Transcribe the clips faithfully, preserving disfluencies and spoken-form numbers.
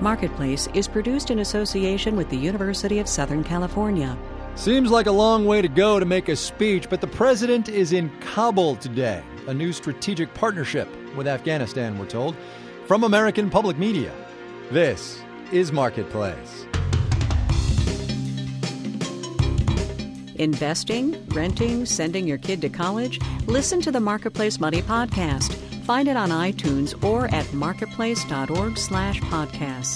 Marketplace is produced in association with the University of Southern California. Seems like a long way to go to make a speech, but the president is in Kabul today. A new strategic partnership with Afghanistan, we're told. From American Public Media, this is Marketplace. Investing, renting, sending your kid to college? Listen to the Marketplace Money podcast. Find it on iTunes or at marketplace.org slash podcasts.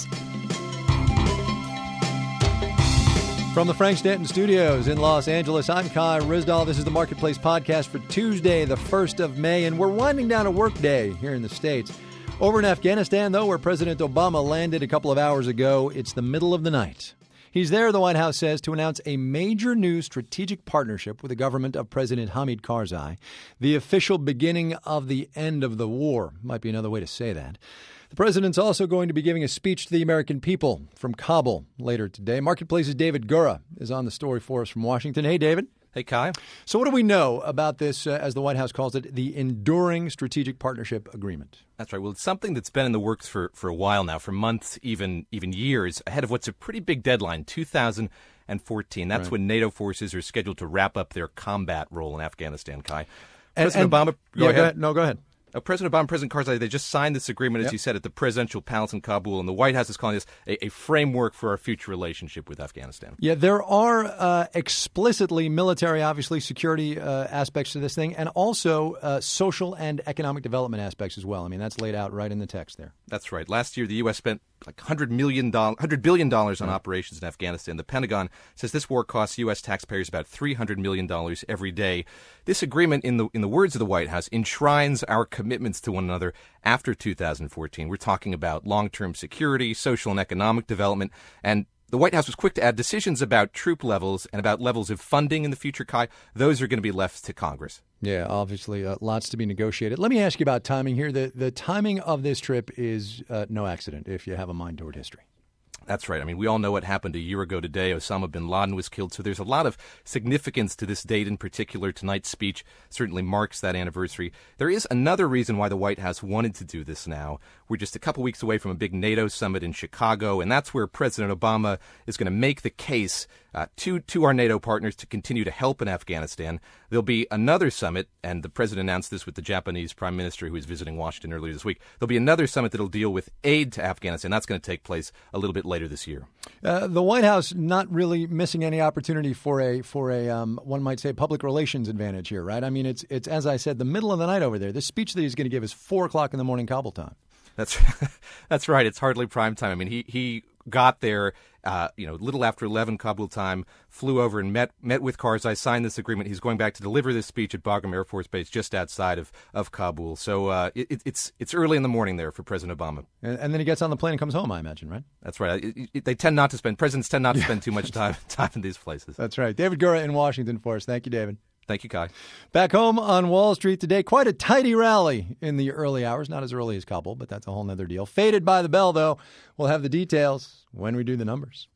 From the Frank Stanton Studios in Los Angeles, I'm Kai Ryssdal. This is the Marketplace podcast for Tuesday, the first of May, and we're winding down a work day here in the States. Over in Afghanistan, though, where President Obama landed a couple of hours ago, it's the middle of the night. He's there, the White House says, to announce a major new strategic partnership with the government of President Hamid Karzai, the official beginning of the end of the war. Might be another way to say that. The president's also going to be giving a speech to the American people from Kabul later today. Marketplace's David Gura is on the story for us from Washington. Hey, David. Hey, Kai. So what do we know about this, uh, as the White House calls it, the Enduring Strategic Partnership Agreement? That's right. Well, it's something that's been in the works for, for a while now, for months, even even years, ahead of what's a pretty big deadline, two thousand fourteen. That's right. When NATO forces are scheduled to wrap up their combat role in Afghanistan, Kai. And, President and, Obama, go yeah, ahead. Go ahead. No, go ahead. Uh, President Obama and President Karzai, they just signed this agreement, as yep. you said, at the presidential palace in Kabul, and the White House is calling this a, a framework for our future relationship with Afghanistan. Yeah, there are uh, explicitly military, obviously, security uh, aspects to this thing, and also uh, social and economic development aspects as well. I mean, that's laid out right in the text there. That's right. Last year, the U S spent like one hundred million dollars, one hundred billion dollars on right. operations in Afghanistan. The Pentagon says this war costs U S taxpayers about three hundred million dollars every day. This agreement, in the in the words of the White House, enshrines our commitments to one another after two thousand fourteen. We're talking about long-term security, social and economic development, and the White House was quick to add decisions about troop levels and about levels of funding in the future, Kai. Those are going to be left to Congress. Yeah, obviously, uh, lots to be negotiated. Let me ask you about timing here. The the timing of this trip is uh, no accident, if you have a mind toward history. That's right. I mean, we all know what happened a year ago today. Osama bin Laden was killed. So there's a lot of significance to this date in particular. Tonight's speech certainly marks that anniversary. There is another reason why the White House wanted to do this now. We're just a couple weeks away from a big NATO summit in Chicago, and that's where President Obama is going to make the case uh, to, to our NATO partners to continue to help in Afghanistan. There'll be another summit, and the president announced this with the Japanese prime minister who was visiting Washington earlier this week. There'll be another summit that'll deal with aid to Afghanistan. That's going to take place a little bit later this year. Uh, the White House not really missing any opportunity for a for a um, one might say public relations advantage here, right? I mean, it's it's as I said, the middle of the night over there. This speech that he's going to give is four o'clock in the morning Kabul time. That's that's right. It's hardly prime time. I mean, he he got there, uh, you know, a little after eleven Kabul time, flew over and met met with Karzai, signed this agreement. He's going back to deliver this speech at Bagram Air Force Base just outside of, of Kabul. So uh, it, it's it's early in the morning there for President Obama. And, and then he gets on the plane and comes home, I imagine, right? That's right. It, it, they tend not to spend, presidents tend not to spend too much time, time in these places. That's right. David Gura in Washington for us. Thank you, David. Thank you, Kai. Back home on Wall Street today, quite a tidy rally in the early hours. Not as early as Kabul, but that's a whole nother deal. Faded by the bell, though. We'll have the details when we do the numbers.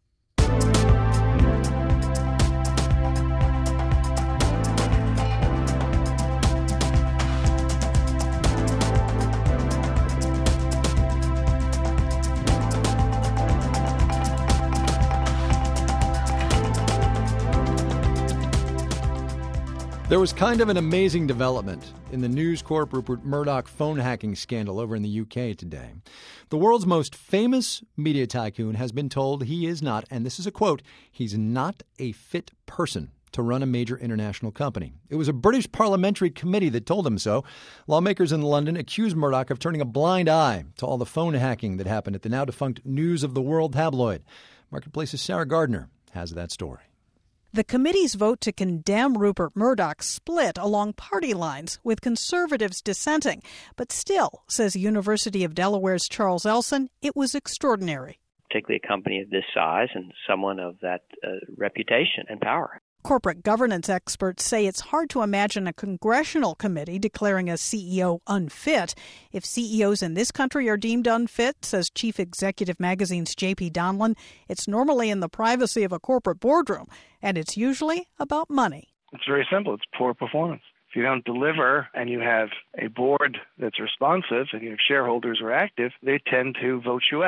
There was kind of an amazing development in the News Corp Rupert Murdoch phone hacking scandal over in the U K today. The world's most famous media tycoon has been told he is not, and this is a quote, he's not a fit person to run a major international company. It was a British parliamentary committee that told him so. Lawmakers in London accused Murdoch of turning a blind eye to all the phone hacking that happened at the now-defunct News of the World tabloid. Marketplace's Sarah Gardner has that story. The committee's vote to condemn Rupert Murdoch split along party lines, with conservatives dissenting. But still, says University of Delaware's Charles Elson, it was extraordinary. Particularly a company of this size and someone of that uh, reputation and power. Corporate governance experts say it's hard to imagine a congressional committee declaring a C E O unfit. If C E Os in this country are deemed unfit, says Chief Executive Magazine's J P Donlan, it's normally in the privacy of a corporate boardroom, and it's usually about money. It's very simple. It's poor performance. If you don't deliver and you have a board that's responsive and your shareholders are active, they tend to vote you out.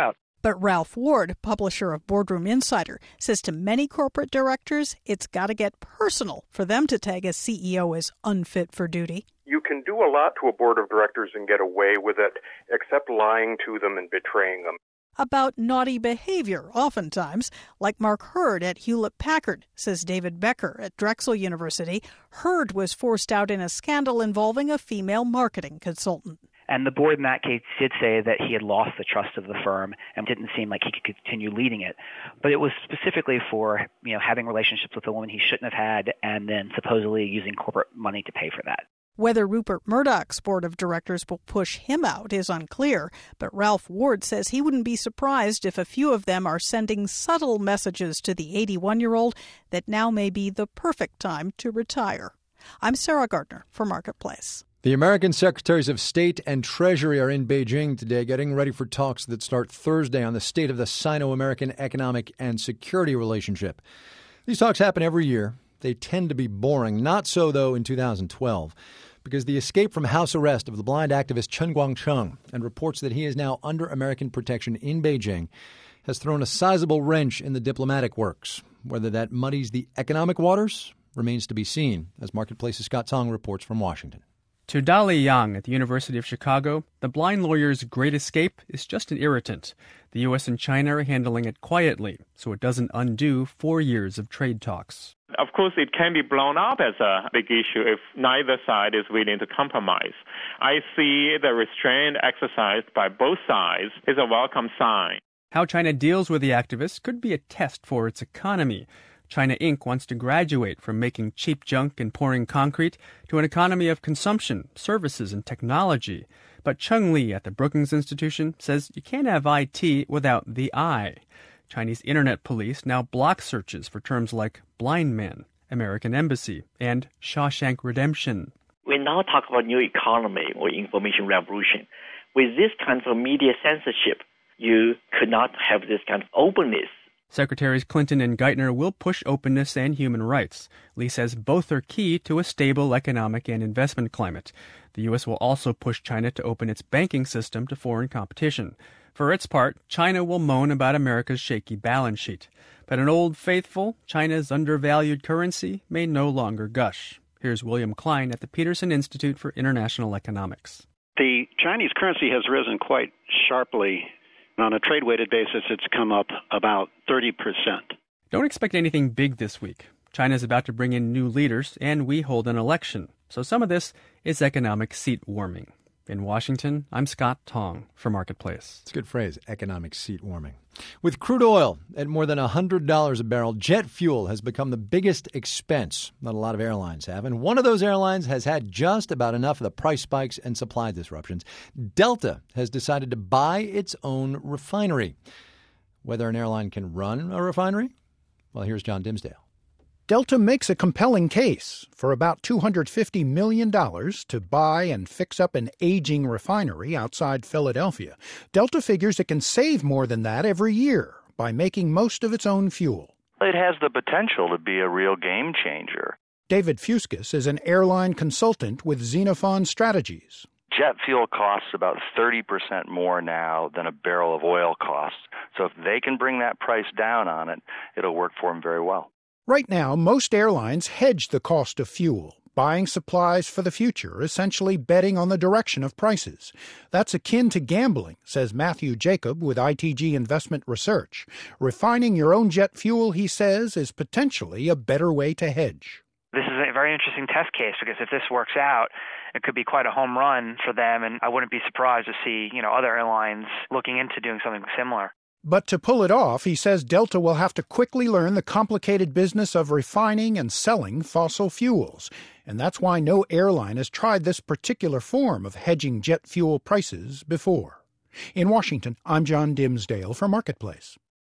But Ralph Ward, publisher of Boardroom Insider, says to many corporate directors, it's got to get personal for them to tag a C E O as unfit for duty. You can do a lot to a board of directors and get away with it, except lying to them and betraying them. About naughty behavior, oftentimes, like Mark Hurd at Hewlett-Packard, says David Becker at Drexel University. Hurd was forced out in a scandal involving a female marketing consultant. And the board in that case did say that he had lost the trust of the firm and didn't seem like he could continue leading it. But it was specifically for, you know, having relationships with a woman he shouldn't have had and then supposedly using corporate money to pay for that. Whether Rupert Murdoch's board of directors will push him out is unclear, but Ralph Ward says he wouldn't be surprised if a few of them are sending subtle messages to the eighty-one-year-old that now may be the perfect time to retire. I'm Sarah Gardner for Marketplace. The American Secretaries of State and Treasury are in Beijing today, getting ready for talks that start Thursday on the state of the Sino-American economic and security relationship. These talks happen every year. They tend to be boring. Not so, though, in two thousand twelve, because the escape from house arrest of the blind activist Chen Guangcheng and reports that he is now under American protection in Beijing has thrown a sizable wrench in the diplomatic works. Whether that muddies the economic waters remains to be seen, as Marketplace's Scott Tong reports from Washington. To Dali Yang at the University of Chicago, the blind lawyer's great escape is just an irritant. The U S and China are handling it quietly, so it doesn't undo four years of trade talks. Of course, it can be blown up as a big issue if neither side is willing to compromise. I see the restraint exercised by both sides is a welcome sign. How China deals with the activists could be a test for its economy. China Incorporated wants to graduate from making cheap junk and pouring concrete to an economy of consumption, services, and technology. But Chung Lee at the Brookings Institution says you can't have I T without the I. Chinese internet police now block searches for terms like blind man, American embassy, and Shawshank Redemption. We now talk about new economy or information revolution. With this kind of media censorship, you could not have this kind of openness. Secretaries Clinton and Geithner will push openness and human rights. Lee says both are key to a stable economic and investment climate. The U S will also push China to open its banking system to foreign competition. For its part, China will moan about America's shaky balance sheet. But an old faithful, China's undervalued currency, may no longer gush. Here's William Klein at the Peterson Institute for International Economics. The Chinese currency has risen quite sharply. On a trade-weighted basis, it's come up about thirty percent. Don't expect anything big this week. China's about to bring in new leaders, and we hold an election. So some of this is economic seat warming. In Washington, I'm Scott Tong for Marketplace. It's a good phrase, economic seat warming. With crude oil at more than one hundred dollars a barrel, jet fuel has become the biggest expense that a lot of airlines have. And one of those airlines has had just about enough of the price spikes and supply disruptions. Delta has decided to buy its own refinery. Whether an airline can run a refinery? Well, here's John Dimsdale. Delta makes a compelling case for about two hundred fifty million dollars to buy and fix up an aging refinery outside Philadelphia. Delta figures it can save more than that every year by making most of its own fuel. It has the potential to be a real game changer. David Fuskis is an airline consultant with Xenophon Strategies. Jet fuel costs about thirty percent more now than a barrel of oil costs. So if they can bring that price down on it, it'll work for them very well. Right now, most airlines hedge the cost of fuel, buying supplies for the future, essentially betting on the direction of prices. That's akin to gambling, says Matthew Jacob with I T G Investment Research. Refining your own jet fuel, he says, is potentially a better way to hedge. This is a very interesting test case because if this works out, it could be quite a home run for them, and I wouldn't be surprised to see, you know, other airlines looking into doing something similar. But to pull it off, he says Delta will have to quickly learn the complicated business of refining and selling fossil fuels. And that's why no airline has tried this particular form of hedging jet fuel prices before. In Washington, I'm John Dimsdale for Marketplace.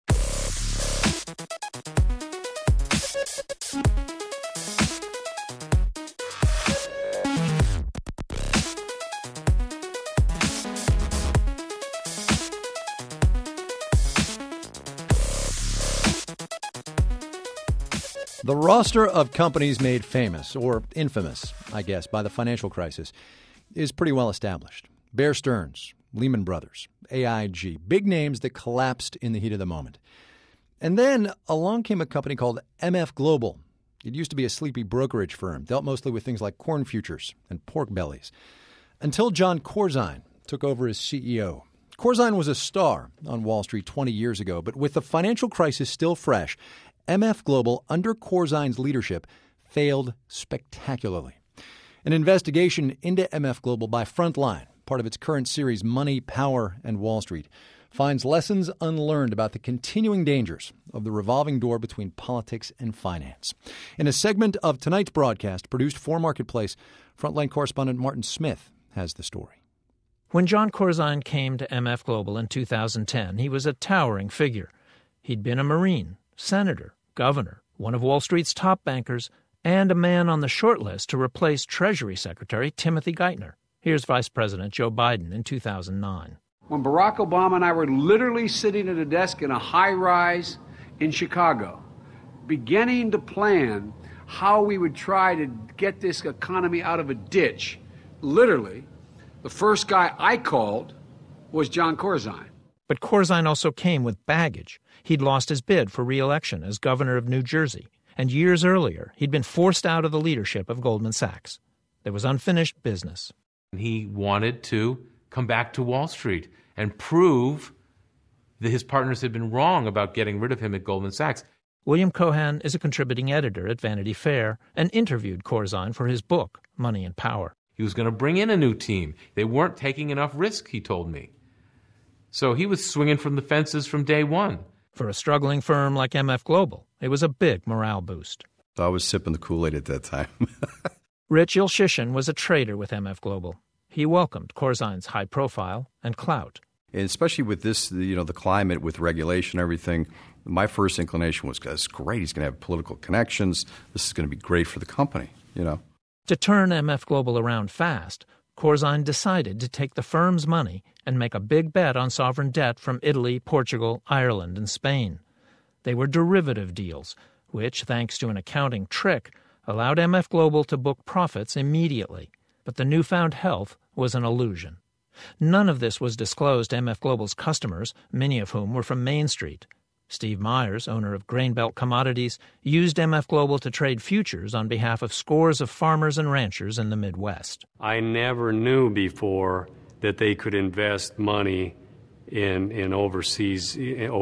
The roster of companies made famous, or infamous, I guess, by the financial crisis is pretty well established. Bear Stearns, Lehman Brothers, A I G, big names that collapsed in the heat of the moment. And then along came a company called M F Global. It used to be a sleepy brokerage firm, dealt mostly with things like corn futures and pork bellies, until Jon Corzine took over as C E O. Corzine was a star on Wall Street twenty years ago, but with the financial crisis still fresh, M F Global, under Corzine's leadership, failed spectacularly. An investigation into M F Global by Frontline, part of its current series Money, Power, and Wall Street, finds lessons unlearned about the continuing dangers of the revolving door between politics and finance. In a segment of tonight's broadcast, produced for Marketplace, Frontline correspondent Martin Smith has the story. When Jon Corzine came to M F Global in two thousand ten, he was a towering figure. He'd been a Marine, senator, governor, one of Wall Street's top bankers, and a man on the short list to replace Treasury Secretary Timothy Geithner. Here's Vice President Joe Biden in two thousand nine. When Barack Obama and I were literally sitting at a desk in a high-rise in Chicago, beginning to plan how we would try to get this economy out of a ditch, literally, the first guy I called was Jon Corzine. But Corzine also came with baggage. He'd lost his bid for re-election as governor of New Jersey, and years earlier, he'd been forced out of the leadership of Goldman Sachs. There was unfinished business. He wanted to come back to Wall Street and prove that his partners had been wrong about getting rid of him at Goldman Sachs. William Cohan is a contributing editor at Vanity Fair and interviewed Corzine for his book, Money and Power. He was going to bring in a new team. They weren't taking enough risk, he told me. So he was swinging from the fences from day one. For a struggling firm like M F Global, it was a big morale boost. I was sipping the Kool-Aid at that time. Rich Ilshishin was a trader with M F Global. He welcomed Corzine's high profile and clout. And especially with this, you know, the climate with regulation, everything, my first inclination was, that's great. He's going to have political connections. This is going to be great for the company, you know. To turn M F Global around fast, Corzine decided to take the firm's money and make a big bet on sovereign debt from Italy, Portugal, Ireland, and Spain. They were derivative deals, which, thanks to an accounting trick, allowed M F Global to book profits immediately. But the newfound health was an illusion. None of this was disclosed to M F Global's customers, many of whom were from Main Street. Steve Myers, owner of Grainbelt Commodities, used M F Global to trade futures on behalf of scores of farmers and ranchers in the Midwest. I never knew before that they could invest money in in overseas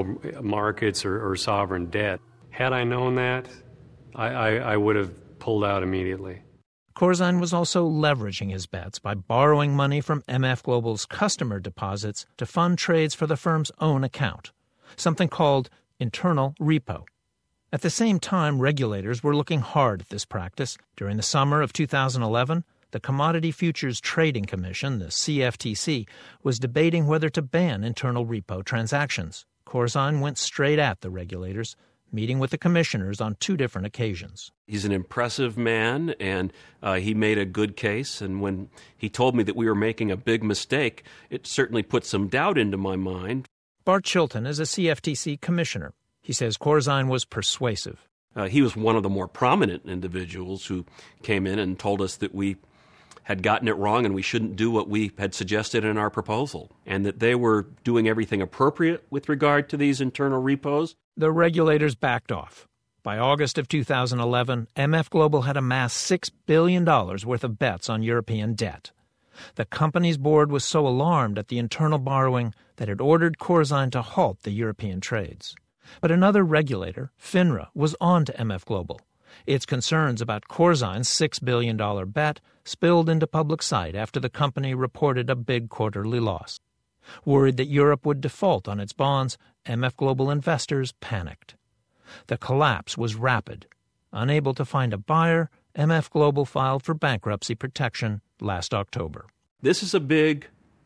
markets or, or sovereign debt. Had I known that, I, I, I would have pulled out immediately. Corzine was also leveraging his bets by borrowing money from M F Global's customer deposits to fund trades for the firm's own account, something called internal repo. At the same time, regulators were looking hard at this practice. During the summer of two thousand eleven, the Commodity Futures Trading Commission, the C F T C, was debating whether to ban internal repo transactions. Corzine went straight at the regulators, meeting with the commissioners on two different occasions. He's an impressive man, and uh, he made a good case. And when he told me that we were making a big mistake, it certainly put some doubt into my mind. Bart Chilton is a C F T C commissioner. He says Corzine was persuasive. Uh, he was one of the more prominent individuals who came in and told us that we had gotten it wrong and we shouldn't do what we had suggested in our proposal, and that they were doing everything appropriate with regard to these internal repos. The regulators backed off. By August of two thousand eleven, M F Global had amassed six billion dollars worth of bets on European debt. The company's board was so alarmed at the internal borrowing that it ordered Corzine to halt the European trades. But another regulator, FINRA, was on to M F Global. Its concerns about Corzine's six billion dollars bet spilled into public sight after the company reported a big quarterly loss. Worried that Europe would default on its bonds, M F Global investors panicked. The collapse was rapid. Unable to find a buyer, M F Global filed for bankruptcy protection last October. This is a big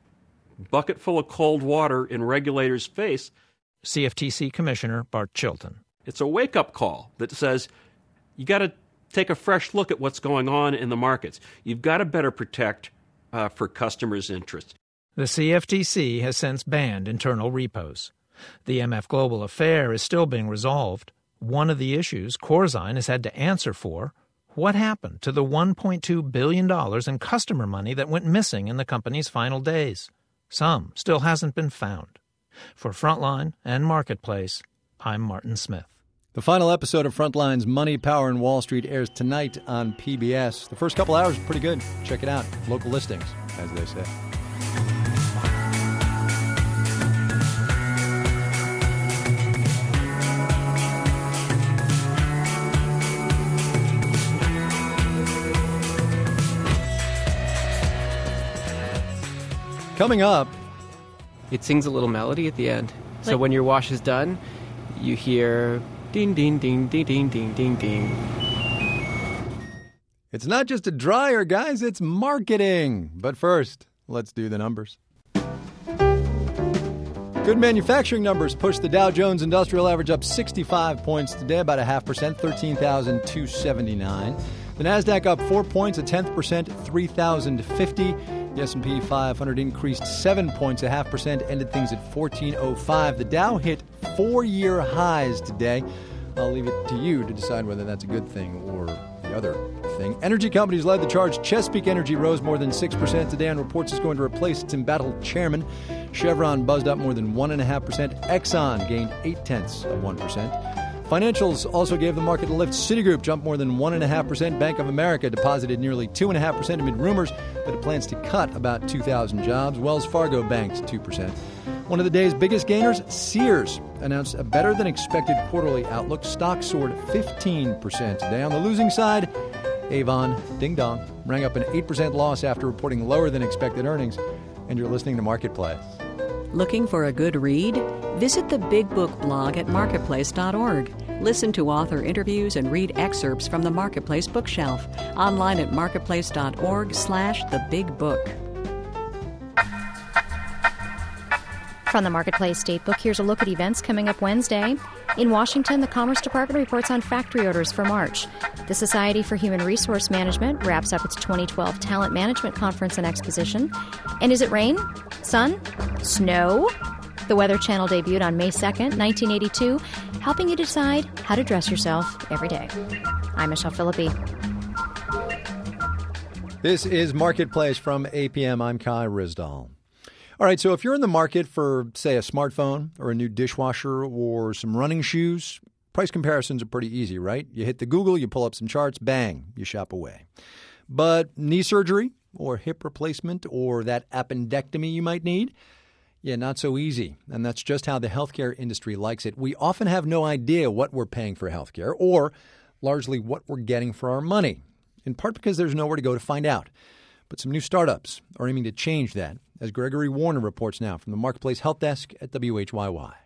bucket full of cold water in regulators' face. C F T C Commissioner Bart Chilton. It's a wake-up call that says you got to take a fresh look at what's going on in the markets. You've got to better protect uh, for customers' interests. The C F T C has since banned internal repos. The M F Global affair is still being resolved. One of the issues Corzine has had to answer for: what happened to the one point two billion dollars in customer money that went missing in the company's final days? Some still hasn't been found. For Frontline and Marketplace, I'm Martin Smith. The final episode of Frontline's Money, Power, and Wall Street airs tonight on P B S. The first couple hours are pretty good. Check it out. Local listings, as they say. Coming up, it sings a little melody at the end. So Like- when your wash is done, you hear ding, ding, ding, ding, ding, ding, ding, ding. it's not just a dryer, guys, it's marketing. But first, let's do the numbers. Good manufacturing numbers pushed the Dow Jones Industrial Average up sixty-five points today, about a half percent, thirteen thousand two hundred seventy-nine. The Nasdaq up four points, a tenth percent, three thousand fifty. The S and P five hundred increased seven points, a half percent, ended things at fourteen oh five. The Dow hit four-year highs today. I'll leave it to you to decide whether that's a good thing or the other thing. Energy companies led the charge. Chesapeake Energy rose more than six percent today on reports it's going to replace its embattled chairman. Chevron buzzed up more than one point five percent. Exxon gained eight-tenths of one percent. Financials also gave the market a lift. Citigroup jumped more than one point five percent. Bank of America deposited nearly two point five percent amid rumors that it plans to cut about two thousand jobs. Wells Fargo banked two percent. One of the day's biggest gainers, Sears, announced a better-than-expected quarterly outlook. Stock soared fifteen percent today. On the losing side, Avon, ding dong, rang up an eight percent loss after reporting lower-than-expected earnings. And you're listening to Marketplace. Looking for a good read? Visit the Big Book blog at marketplace dot org. Listen to author interviews and read excerpts from the Marketplace bookshelf. Online at marketplace dot org slash the big book. From the Marketplace State Book, here's a look at events coming up Wednesday. In Washington, the Commerce Department reports on factory orders for March. The Society for Human Resource Management wraps up its twenty twelve Talent Management Conference and Exposition. And is it rain? Sun? Snow? The Weather Channel debuted on May second, nineteen eighty-two, helping you decide how to dress yourself every day. I'm Michelle Philippi. This is Marketplace from A P M. I'm Kai Ryssdal. All right, so if you're in the market for, say, a smartphone or a new dishwasher or some running shoes, price comparisons are pretty easy, right? You hit the Google, you pull up some charts, bang, you shop away. But knee surgery or hip replacement or that appendectomy you might need, yeah, not so easy. And that's just how the healthcare industry likes it. We often have no idea what we're paying for healthcare or largely what we're getting for our money, in part because there's nowhere to go to find out. But some new startups are aiming to change that, as Gregory Warner reports now from the Marketplace Health Desk at W H Y Y.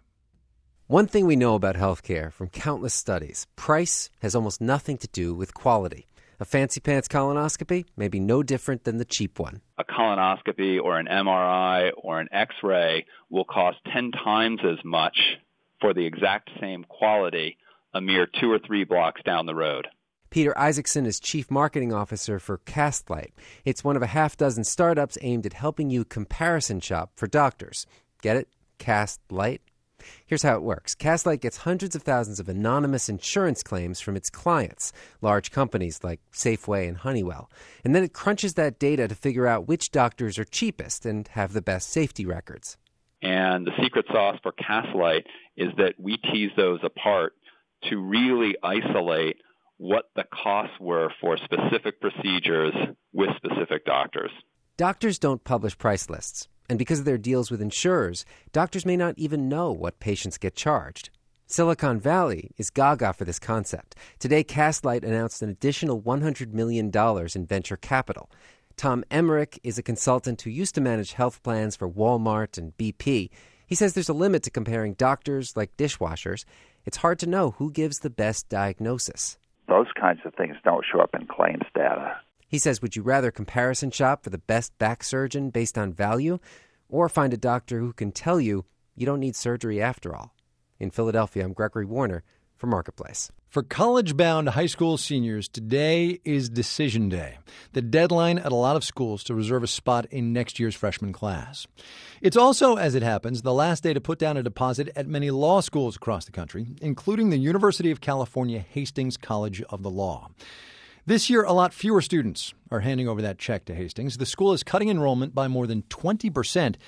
One thing we know about healthcare from countless studies, price has almost nothing to do with quality. A fancy pants colonoscopy may be no different than the cheap one. A colonoscopy or an M R I or an X-ray will cost ten times as much for the exact same quality a mere two or three blocks down the road. Peter Isaacson is Chief Marketing Officer for Castlight. It's one of a half dozen startups aimed at helping you comparison shop for doctors. Get it? Castlight? Here's how it works. Castlight gets hundreds of thousands of anonymous insurance claims from its clients, large companies like Safeway and Honeywell. And then it crunches that data to figure out which doctors are cheapest and have the best safety records. And the secret sauce for Castlight is that we tease those apart to really isolate what the costs were for specific procedures with specific doctors. Doctors don't publish price lists, and because of their deals with insurers, doctors may not even know what patients get charged. Silicon Valley is gaga for this concept. Today, Castlight announced an additional one hundred million dollars in venture capital. Tom Emmerich is a consultant who used to manage health plans for Walmart and B P. He says there's a limit to comparing doctors like dishwashers. It's hard to know who gives the best diagnosis. Those kinds of things don't show up in claims data. He says, would you rather comparison shop for the best back surgeon based on value, or find a doctor who can tell you you don't need surgery after all? In Philadelphia, I'm Gregory Warner for Marketplace. For college-bound high school seniors, today is decision day, the deadline at a lot of schools to reserve a spot in next year's freshman class. It's also, as it happens, the last day to put down a deposit at many law schools across the country, including the University of California Hastings College of the Law. This year, a lot fewer students are handing over that check to Hastings. The school is cutting enrollment by more than twenty percent,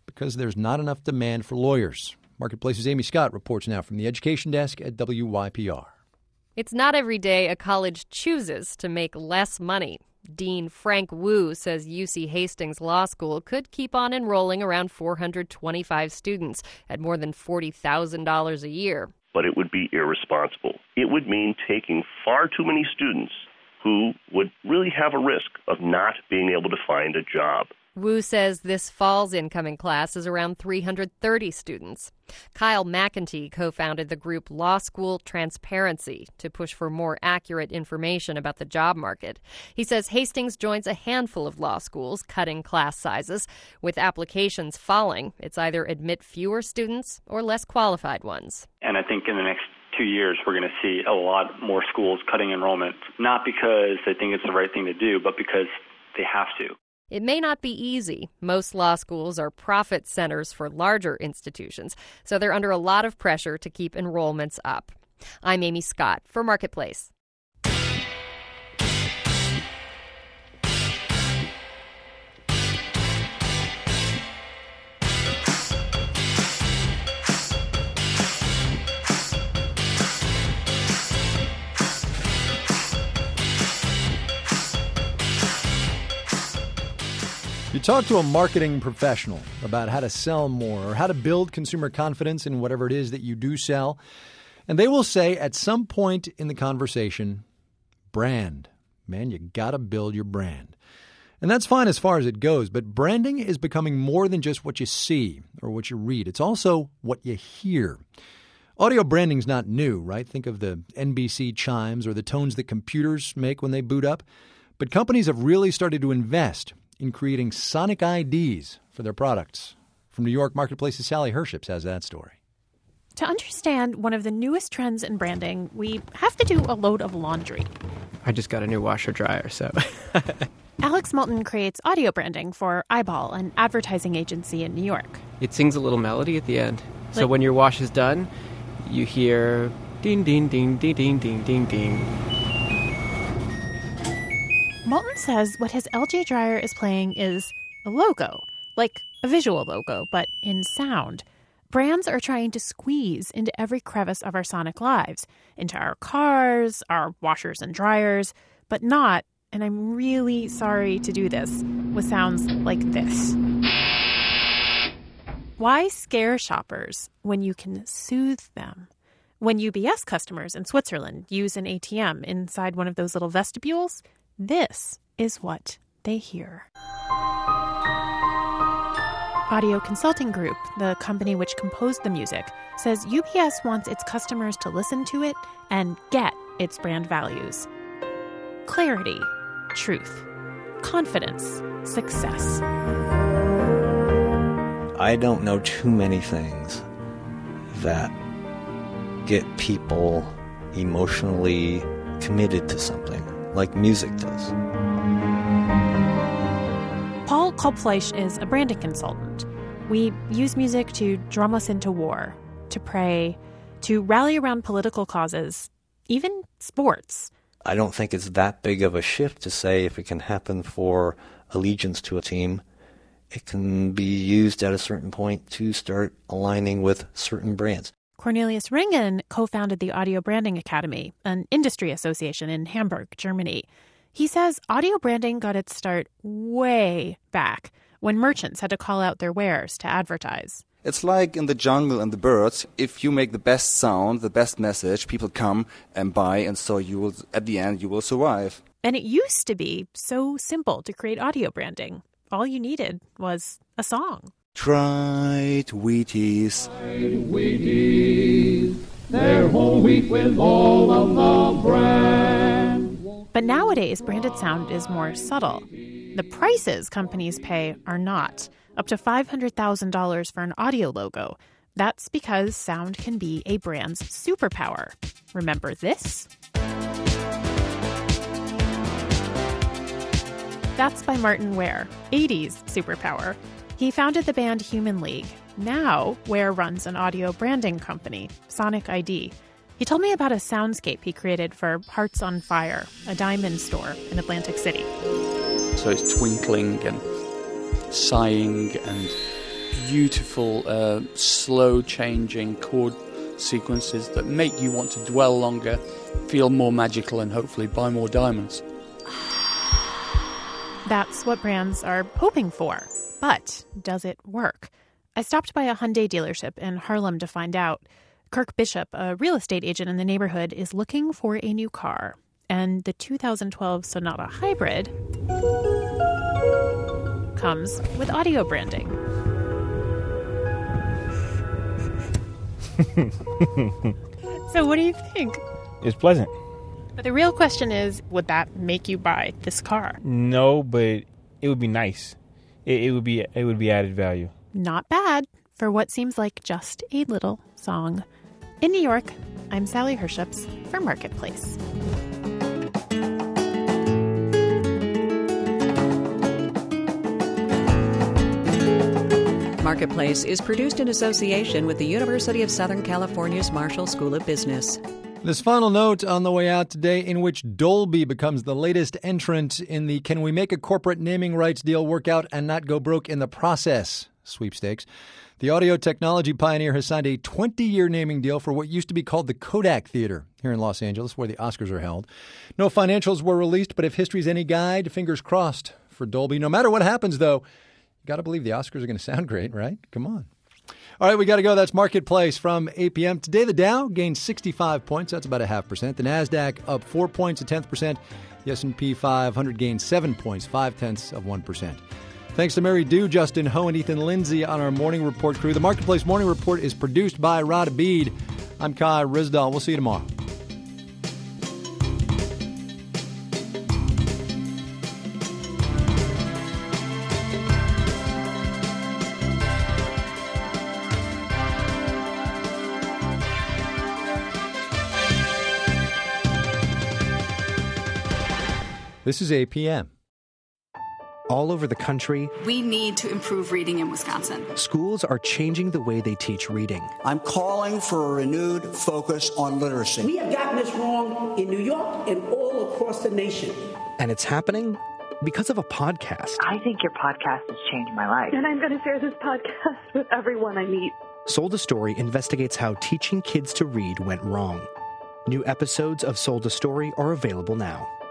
because there's not enough demand for lawyers. Marketplace's Amy Scott reports now from the Education Desk at W Y P R. It's not every day a college chooses to make less money. Dean Frank Wu says U C Hastings Law School could keep on enrolling around four hundred twenty-five students at more than forty thousand dollars a year. But it would be irresponsible. It would mean taking far too many students who would really have a risk of not being able to find a job. Wu says this fall's incoming class is around three hundred thirty students. Kyle McEntee co-founded the group Law School Transparency to push for more accurate information about the job market. He says Hastings joins a handful of law schools cutting class sizes. With applications falling, it's either admit fewer students or less qualified ones. And I think in the next two years, we're going to see a lot more schools cutting enrollment, not because they think it's the right thing to do, but because they have to. It may not be easy. Most law schools are profit centers for larger institutions, so they're under a lot of pressure to keep enrollments up. I'm Amy Scott for Marketplace. You talk to a marketing professional about how to sell more or how to build consumer confidence in whatever it is that you do sell, and they will say at some point in the conversation, brand. Man, you got to build your brand. And that's fine as far as it goes, but branding is becoming more than just what you see or what you read. It's also what you hear. Audio branding's not new, right? Think of the N B C chimes or the tones that computers make when they boot up. But companies have really started to invest in creating sonic I Ds for their products. From New York, Marketplace's Sally Herships has that story. To understand one of the newest trends in branding, we have to do a load of laundry. I just got a new washer dryer, so... Alex Moulton creates audio branding for Eyeball, an advertising agency in New York. It sings a little melody at the end. So Like- when your wash is done, you hear ding, ding, ding, ding, ding, ding, ding, ding. Moulton says what his L G dryer is playing is a logo, like a visual logo, but in sound. Brands are trying to squeeze into every crevice of our sonic lives, into our cars, our washers and dryers, but not, and I'm really sorry to do this, with sounds like this. Why scare shoppers when you can soothe them? When U B S customers in Switzerland use an A T M inside one of those little vestibules, this is what they hear. Audio Consulting Group, the company which composed the music, says U B S wants its customers to listen to it and get its brand values. Clarity, truth, confidence, success. I don't know too many things that get people emotionally committed to something like music does. Paul Kolbfleisch is a branding consultant. We use music to drum us into war, to pray, to rally around political causes, even sports. I don't think it's that big of a shift to say if it can happen for allegiance to a team, it can be used at a certain point to start aligning with certain brands. Cornelius Ringen co-founded the Audio Branding Academy, an industry association in Hamburg, Germany. He says audio branding got its start way back when merchants had to call out their wares to advertise. It's like in the jungle and the birds. If you make the best sound, the best message, people come and buy, and so you will, at the end, you will survive. And it used to be so simple to create audio branding. All you needed was a song. Tried Wheaties. Wheaties, they're whole wheat with all of the brand. But nowadays, branded sound is more subtle. The prices companies pay are not. Up to five hundred thousand dollars for an audio logo. That's because sound can be a brand's superpower. Remember this? That's by Martin Ware, eighties superpower. He founded the band Human League. Now, Ware runs an audio branding company, Sonic I D. He told me about a soundscape he created for Hearts on Fire, a diamond store in Atlantic City. So it's twinkling and sighing and beautiful, uh, slow-changing chord sequences that make you want to dwell longer, feel more magical, and hopefully buy more diamonds. That's what brands are hoping for. But does it work? I stopped by a Hyundai dealership in Harlem to find out. Kirk Bishop, a real estate agent in the neighborhood, is looking for a new car. And the two thousand twelve Sonata Hybrid comes with audio branding. So what do you think? It's pleasant. But the real question is, would that make you buy this car? No, but it would be nice. It, it would be it would be added value. Not bad for what seems like just a little song. In New York, I'm Sally Herships for Marketplace. Marketplace is produced in association with the University of Southern California's Marshall School of Business. This final note on the way out today, in which Dolby becomes the latest entrant in the Can We Make a Corporate Naming Rights Deal Work Out and Not Go Broke in the Process sweepstakes. The audio technology pioneer has signed a twenty-year naming deal for what used to be called the Kodak Theater here in Los Angeles, where the Oscars are held. No financials were released, but if history's any guide, fingers crossed for Dolby. No matter what happens, though, you got to believe the Oscars are going to sound great, right? Come on. All right, we got to go. That's Marketplace from eight p.m. Today, the Dow gained sixty-five points. That's about a half percent. The NASDAQ up four points, a tenth percent. The S and P five hundred gained seven points, five-tenths of one percent. Thanks to Mary Dew, Justin Ho, and Ethan Lindsay on our Morning Report crew. The Marketplace Morning Report is produced by Rod Abid. I'm Kai Rizdal. We'll see you tomorrow. This is eight p.m. All over the country, we need to improve reading in Wisconsin. Schools are changing the way they teach reading. I'm calling for a renewed focus on literacy. We have gotten this wrong in New York and all across the nation. And it's happening because of a podcast. I think your podcast has changed my life. And I'm going to share this podcast with everyone I meet. Sold a Story investigates how teaching kids to read went wrong. New episodes of Sold a Story are available now.